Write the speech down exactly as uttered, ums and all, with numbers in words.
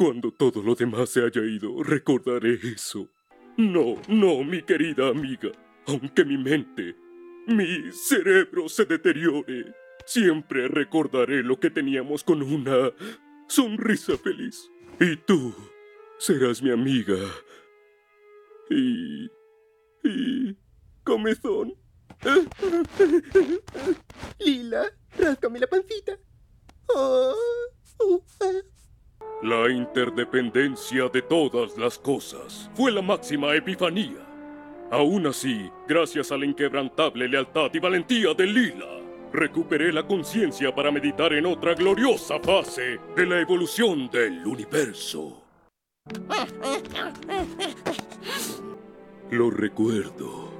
Cuando todo lo demás se haya ido, recordaré eso. No, no, mi querida amiga. Aunque mi mente, mi cerebro se deteriore, siempre recordaré lo que teníamos con una sonrisa feliz. Y tú serás mi amiga. Y... y... comezón. Lila, ráscame la pancita. Oh, uh, ah. La interdependencia de todas las cosas fue la máxima epifanía. Aún así, gracias a la inquebrantable lealtad y valentía de Lila, recuperé la conciencia para meditar en otra gloriosa fase de la evolución del universo. Lo recuerdo.